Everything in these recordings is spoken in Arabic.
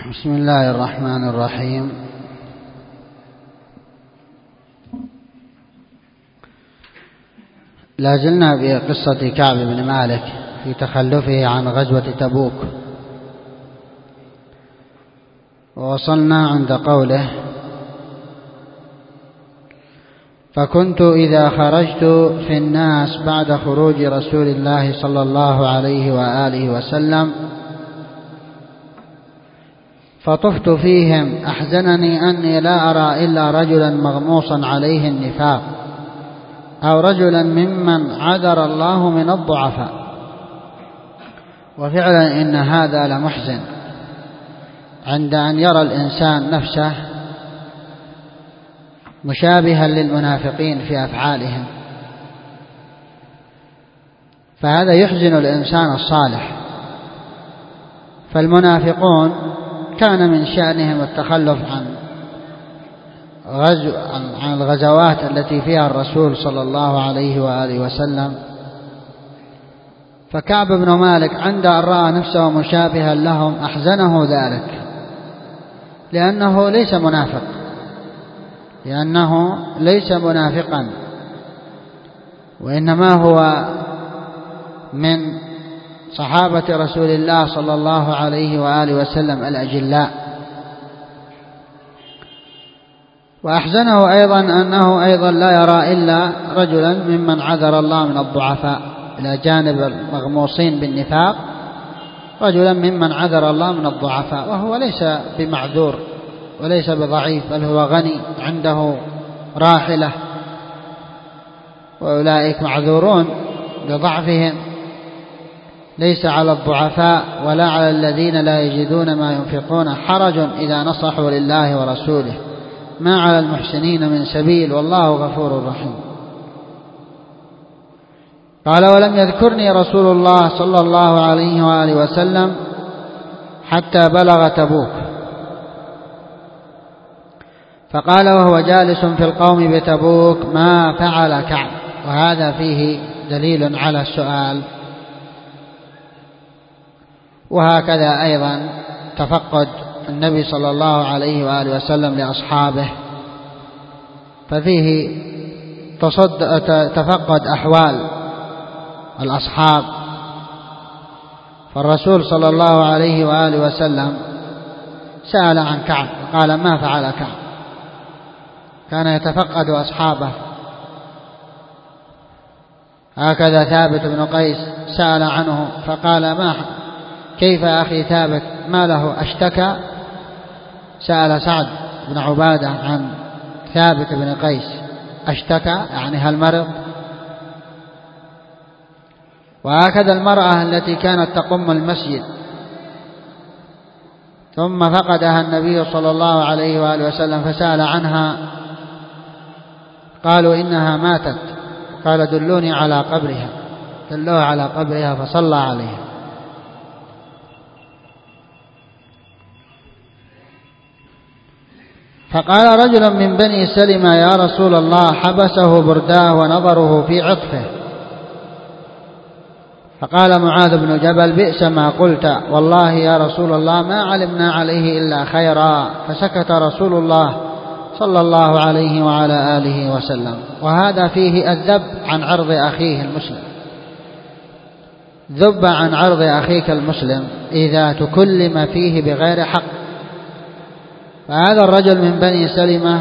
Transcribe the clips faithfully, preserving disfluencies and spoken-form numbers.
بسم الله الرحمن الرحيم. لا زلنا بقصة كعب بن مالك في تخلفه عن غزوة تبوك، ووصلنا عند قوله: فكنت إذا خرجت في الناس بعد خروج رسول الله صلى الله عليه وآله وسلم فطفت فيهم أحزنني أني لا أرى إلا رجلا مغموصا عليه النفاق أو رجلا ممن عذر الله من الضعفاء. وفعلا إن هذا لمحزن عند أن يرى الإنسان نفسه مشابها للمنافقين في أفعالهم، فهذا يحزن الإنسان الصالح. فالمنافقون كان من شأنهم التخلف عن غزو عن الغزوات التي فيها الرسول صلى الله عليه وآله وسلم. فكعب بن مالك عند أن رأى نفسه مشابها لهم أحزنه ذلك، لأنه ليس منافق لأنه ليس منافقا وإنما هو من صحابة رسول الله صلى الله عليه وآله وسلم الأجلاء. وأحزنه أيضا أنه أيضا لا يرى إلا رجلا ممن عذر الله من الضعفاء، إلى جانب المغموصين بالنفاق رجلا ممن عذر الله من الضعفاء، وهو ليس بمعذور وليس بضعيف، بل هو غني عنده راحلة، وأولئك معذورون بضعفهم. ليس على الضعفاء ولا على الذين لا يجدون ما ينفقون حرج إذا نصحوا لله ورسوله، ما على المحسنين من سبيل والله غفور رحيم. قال: ولم يذكرني رسول الله صلى الله عليه وآله وسلم حتى بلغ تبوك، فقال وهو جالس في القوم بتبوك: ما فعل كعب؟ وهذا فيه دليل على السؤال. وهكذا أيضا تفقد النبي صلى الله عليه وآله وسلم لأصحابه، ففيه تفقد أحوال الأصحاب. فالرسول صلى الله عليه وآله وسلم سأل عن كعب وقال: ما فعل كعب؟ كان يتفقد أصحابه. هكذا ثابت بن قيس سأل عنه فقال: ما كيف أخي ثابت، ما له أشتكى؟ سأل سعد بن عبادة عن ثابت بن قيس: أشتكى يعني هل مرض؟ وهكذا المرأة التي كانت تقم المسجد ثم فقدها النبي صلى الله عليه وآله وسلم فسأل عنها، قالوا إنها ماتت، قال: دلوني على قبرها، دلوه على قبرها فصلى عليها. فقال رجل من بني سلمة: يا رسول الله، حبسه برداه ونظره في عطفه. فقال معاذ بن جبل: بئس ما قلت، والله يا رسول الله ما علمنا عليه إلا خيرا. فسكت رسول الله صلى الله عليه وعلى آله وسلم. وهذا فيه الذب عن عرض أخيه المسلم. ذب عن عرض أخيك المسلم إذا تكلم فيه بغير حق. فهذا الرجل من بني سلمة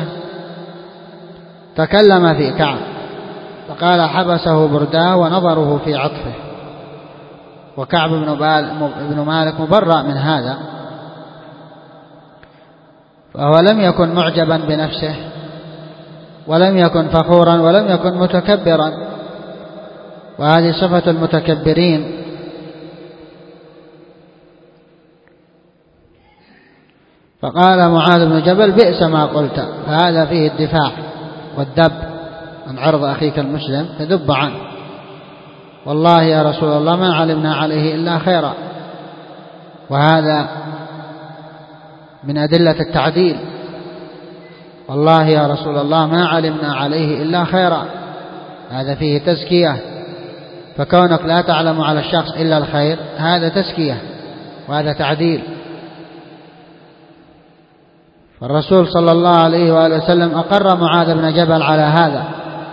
تكلم في كعب فقال: حبسه برداه ونظره في عطفه. وكعب بن مالك مبرأ من هذا، فهو لم يكن معجبا بنفسه ولم يكن فخورا ولم يكن متكبرا، وهذه صفة المتكبرين. فقال معاذ بن جبل: بئس ما قلت. فهذا فيه الدفاع والذب عن عرض أخيك المسلم، تذب عنه. والله يا رسول الله ما علمنا عليه إلا خيرا. وهذا من أدلة التعديل. والله يا رسول الله ما علمنا عليه إلا خيرا، هذا فيه تزكية. فكونك لا تعلم على الشخص إلا الخير هذا تزكية وهذا تعديل. والرسول صلى الله عليه وآله وسلم أقر معاذ بن جبل على هذا،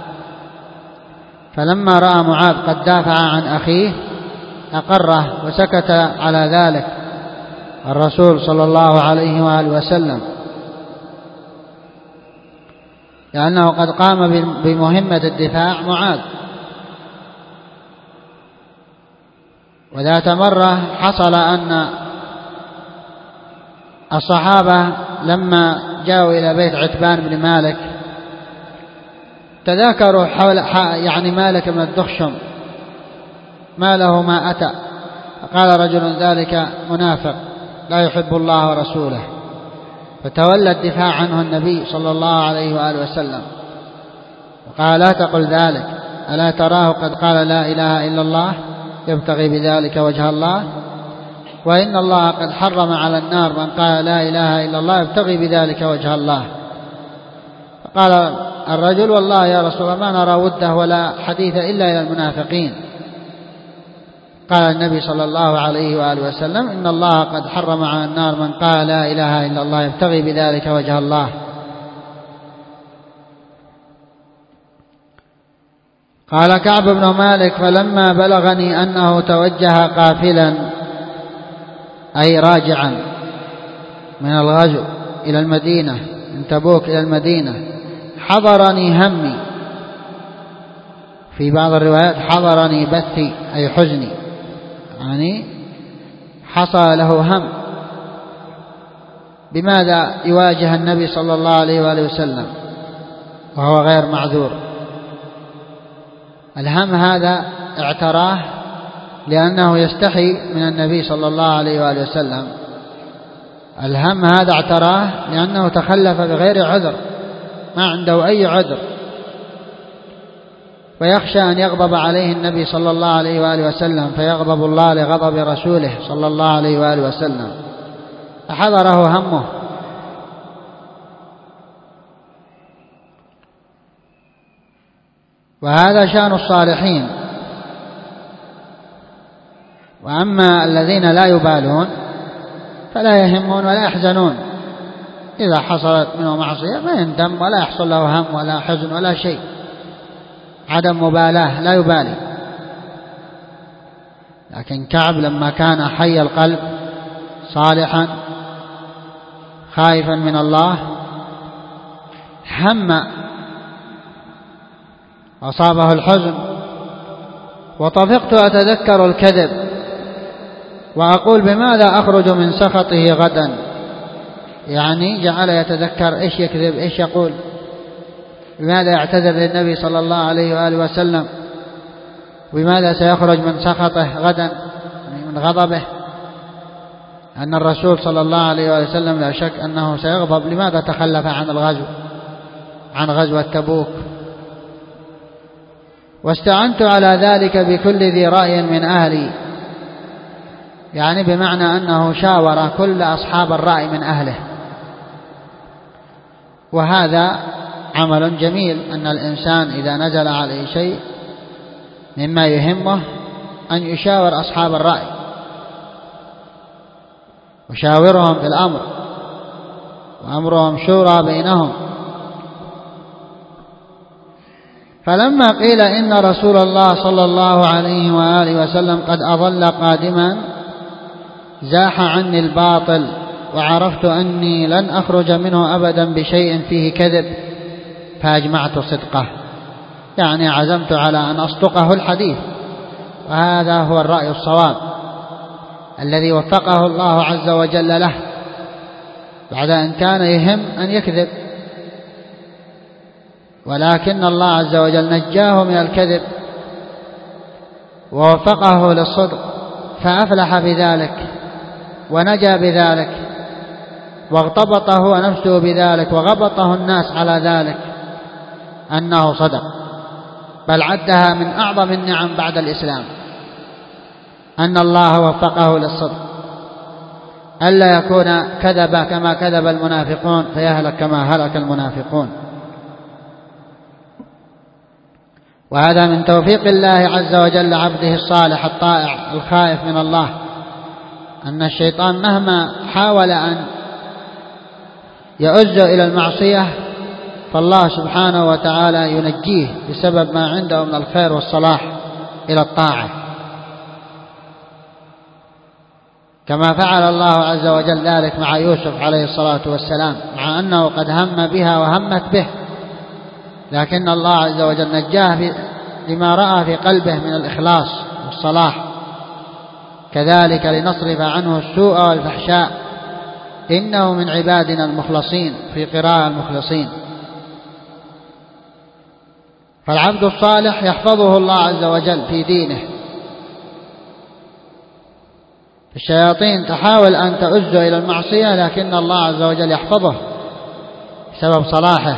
فلما رأى معاذ قد دافع عن أخيه أقره وسكت على ذلك الرسول صلى الله عليه وآله وسلم، لأنه قد قام بمهمة الدفاع معاذ. وذات مرة حصل أن الصحابة لما جاءوا إلى بيت عتبان بن مالك تذاكروا حول يعني مالك بن الدخشم ما له ما أتى، فقال رجل ذلك منافق لا يحب الله ورسوله، فتولى الدفاع عنه النبي صلى الله عليه وآله وسلم وقال لا تقل ذلك، ألا تراه قد قال لا إله إلا الله يبتغي بذلك وجه الله، وإن الله قد حرم على النار من قال لا إله إلا الله يبتغي بذلك وجه الله. فقال الرجل والله يا رسول الله ما نرى وده ولا حديث إلا إلى المنافقين. قال النبي صلى الله عليه وآله وسلم إن الله قد حرم على النار من قال لا إله إلا الله يبتغي بذلك وجه الله. قال كعب بن مالك فلما بلغني أنه توجه قافلا أي راجعا من الغزو إلى المدينة من تبوك إلى المدينة حضرني همي، في بعض الروايات حضرني بثي أي حزني، يعني حصل له هم بماذا يواجه النبي صلى الله عليه وآله وسلم وهو غير معذور. الهم هذا اعتراه لأنه يستحي من النبي صلى الله عليه وآله وسلم، الهم هذا اعتراه لأنه تخلف بغير عذر، ما عنده أي عذر، ويخشى أن يغضب عليه النبي صلى الله عليه وآله وسلم فيغضب الله لغضب رسوله صلى الله عليه وآله وسلم، فحضره همه. وهذا شأن الصالحين. وأما الذين لا يبالون فلا يهمون ولا يحزنون، إذا حصلت منه معصية ما يندم ولا يحصل له هم ولا حزن ولا شيء، عدم مبالاة لا يبالي. لكن كعب لما كان حي القلب صالحا خائفا من الله هم أصابه الحزن، وطفقت أتذكر الكذب وأقول بماذا أخرج من سخطه غدا، يعني جعل يتذكر إيش يكذب إيش يقول، بماذا يعتذر للنبي صلى الله عليه وآله وسلم، وبماذا سيخرج من سخطه غدا من غضبه، أن الرسول صلى الله عليه وآله وسلم لا شك أنه سيغضب لماذا تخلف عن الغزو عن غزوة تبوك. واستعنت على ذلك بكل ذي رأي من أهلي، يعني بمعنى أنه شاور كل أصحاب الرأي من أهله، وهذا عمل جميل أن الإنسان إذا نزل عليه شيء مما يهمه أن يشاور أصحاب الرأي وشاورهم في الأمر وأمرهم شورى بينهم. فلما قيل إن رسول الله صلى الله عليه وآله وسلم قد أظل قادما زاح عني الباطل وعرفت أني لن أخرج منه أبدا بشيء فيه كذب، فأجمعت صدقه، يعني عزمت على أن أصدقه الحديث، وهذا هو الرأي الصواب الذي وفقه الله عز وجل له بعد أن كان يهم أن يكذب، ولكن الله عز وجل نجاه من الكذب ووفقه للصدق فأفلح بذلك ونجا بذلك، واغتبطه ونفسه بذلك وغبطه الناس على ذلك أنه صدق، بل عدها من أعظم النعم بعد الإسلام أن الله وفقه للصدق، ألا يكون كذب كما كذب المنافقون فيهلك كما هلك المنافقون. وهذا من توفيق الله عز وجل عبده الصالح الطائع الخائف من الله، أن الشيطان مهما حاول أن يؤز إلى المعصية فالله سبحانه وتعالى ينجيه بسبب ما عنده من الخير والصلاح إلى الطاعة، كما فعل الله عز وجل ذلك مع يوسف عليه الصلاة والسلام، مع أنه قد هم بها وهمت به، لكن الله عز وجل نجاه لما رأى في قلبه من الإخلاص والصلاح. كذلك لنصرف عنه السوء والفحشاء إنه من عبادنا المخلصين، في قراءة المخلصين. فالعبد الصالح يحفظه الله عز وجل في دينه. الشياطين تحاول أن تؤز إلى المعصية، لكن الله عز وجل يحفظه بسبب صلاحه.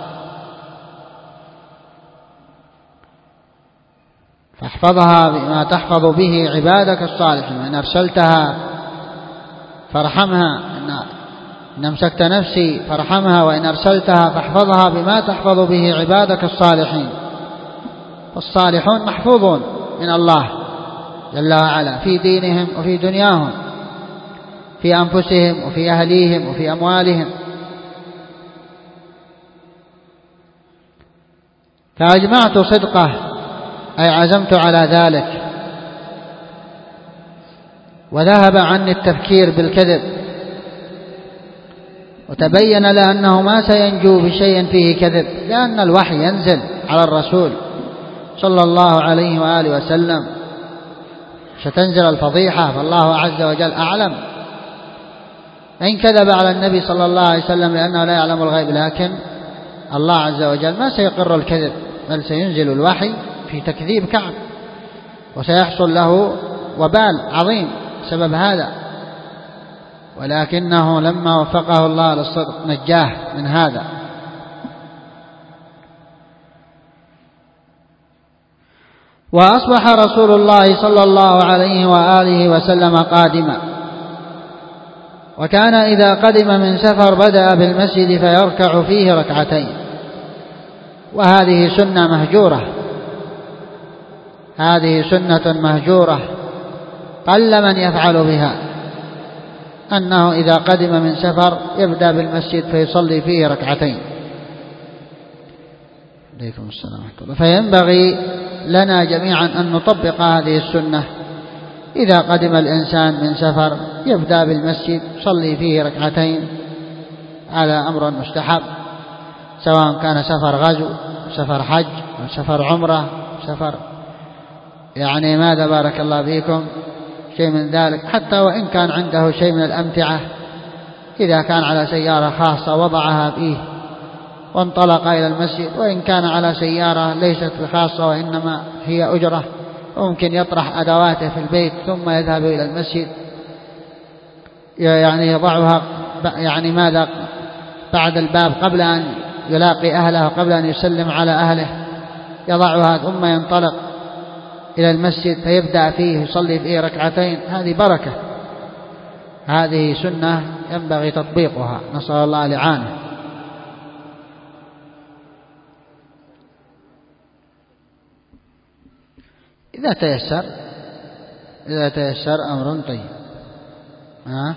فاحفظها بما تحفظ به عبادك الصالحين، وإن أرسلتها فارحمها، إن أمسكت نفسي فارحمها، وإن أرسلتها فاحفظها بما تحفظ به عبادك الصالحين. والصالحون محفوظون من الله جل وعلا في دينهم وفي دنياهم، في أنفسهم وفي أهليهم وفي أموالهم. فأجمعت صدقه، أي عزمت على ذلك، وذهب عني التفكير بالكذب، وتبين له أنه ما سينجو بشيء فيه كذب، لأن الوحي ينزل على الرسول صلى الله عليه وآله وسلم، ستنزل الفضيحة، فالله عز وجل أعلم. إن كذب على النبي صلى الله عليه وسلم لأنه لا يعلم الغيب، لكن الله عز وجل ما سيقر الكذب، بل سينزل الوحي في تكذيب كعب، وسيحصل له وبال عظيم سبب هذا، ولكنه لما وفقه الله للصدق نجاه من هذا. وأصبح رسول الله صلى الله عليه وآله وسلم قادما، وكان إذا قدم من سفر بدأ بالمسجد فيركع فيه ركعتين، وهذه سنة مهجورة، هذه سنة مهجورة قل من يفعل بها، أنه إذا قدم من سفر يبدأ بالمسجد فيصلي فيه ركعتين. عليكم السلام ورحمة الله. فينبغي لنا جميعا أن نطبق هذه السنة، إذا قدم الإنسان من سفر يبدأ بالمسجد يصلي فيه ركعتين، هذا أمر مستحب، سواء كان سفر غزو، سفر حج، أو سفر عمرة، سفر يعني ماذا بارك الله فيكم شيء من ذلك، حتى وإن كان عنده شيء من الأمتعة، إذا كان على سيارة خاصة وضعها فيه وانطلق إلى المسجد، وإن كان على سيارة ليست بخاصة وإنما هي أجرة، ممكن يطرح أدواته في البيت ثم يذهب إلى المسجد، يعني يضعها يعني ماذا بعد الباب قبل أن يلاقي أهله وقبل أن يسلم على أهله، يضعها ثم ينطلق إلى المسجد فيبدأ فيه يصلي فيه ركعتين. هذه بركة، هذه سنة ينبغي تطبيقها، نسأل الله الإعانة. إذا تيسر إذا تيسر أمر طيب، ها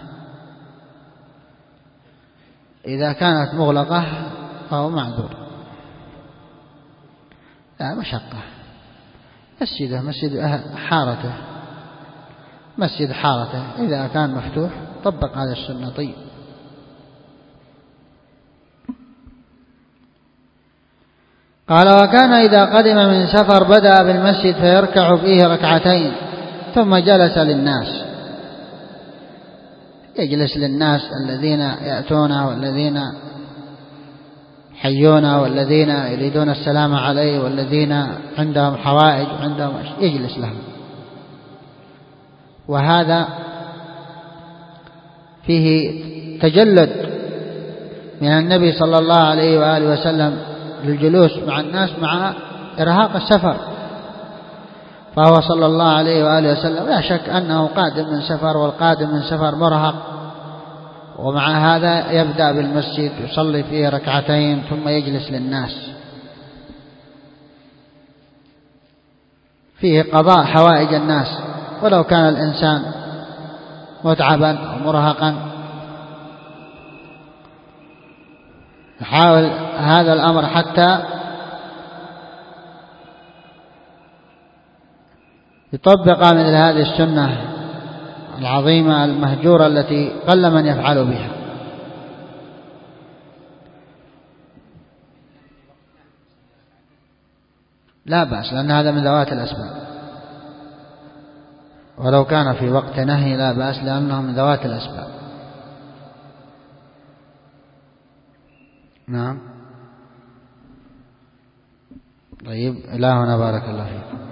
إذا كانت مغلقة فهو معذور، لا مشقة. مسجده مسجد حارته، مسجد حارته إذا كان مفتوح طبق هذا السنة طيب. قال: وكان إذا قدم من سفر بدأ بالمسجد فيركع فيه ركعتين ثم جلس للناس، يجلس للناس الذين يأتونه والذين حيونه والذين يريدون السلام عليه والذين عندهم حوائج عندهم يجلس لهم. وهذا فيه تجلد من النبي صلى الله عليه وآله وسلم للجلوس مع الناس مع إرهاق السفر، فهو صلى الله عليه وآله وسلم لا شك أنه قادم من سفر، والقادم من سفر مرهق، ومع هذا يبدأ بالمسجد يصلي فيه ركعتين ثم يجلس للناس، فيه قضاء حوائج الناس، ولو كان الإنسان متعبا أو مرهقا. يحاول هذا الأمر حتى يطبق مثل هذه السنة العظيمة المهجورة التي قل من يفعل بها. لا بأس، لأن هذا من ذوات الأسباب، ولو كان في وقت نهي لا بأس لأنه من ذوات الأسباب. نعم. طيب، إلهنا بارك الله فيكم.